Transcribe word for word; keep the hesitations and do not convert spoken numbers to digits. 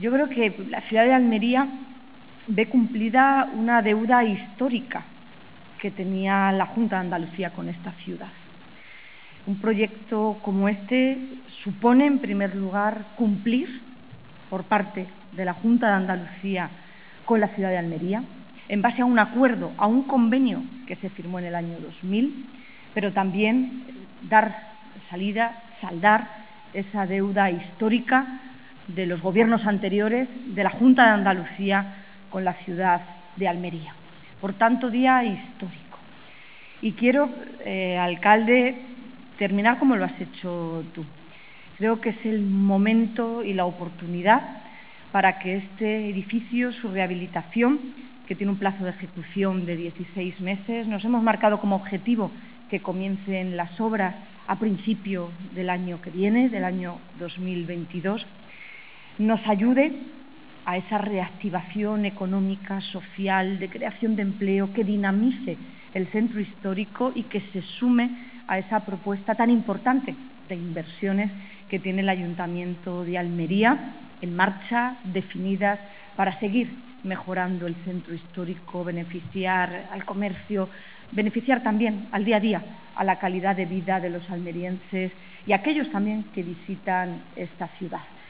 Yo creo que la ciudad de Almería ve cumplida una deuda histórica que tenía la Junta de Andalucía con esta ciudad. Un proyecto como este supone, en primer lugar, cumplir por parte de la Junta de Andalucía con la ciudad de Almería, en base a un acuerdo, a un convenio que se firmó en el año dos mil, pero también dar salida, saldar esa deuda histórica de los gobiernos anteriores de la Junta de Andalucía con la ciudad de Almería. Por tanto, día histórico. Y quiero, eh, alcalde, terminar como lo has hecho tú. Creo que es el momento y la oportunidad para que este edificio, su rehabilitación, que tiene un plazo de ejecución de dieciséis meses, nos hemos marcado como objetivo que comiencen las obras a principio del año que viene, del año dos mil veintidós, nos ayude a esa reactivación económica, social, de creación de empleo, que dinamice el centro histórico y que se sume a esa propuesta tan importante de inversiones que tiene el Ayuntamiento de Almería en marcha, definidas para seguir mejorando el centro histórico, beneficiar al comercio, beneficiar también al día a día, a la calidad de vida de los almerienses y aquellos también que visitan esta ciudad.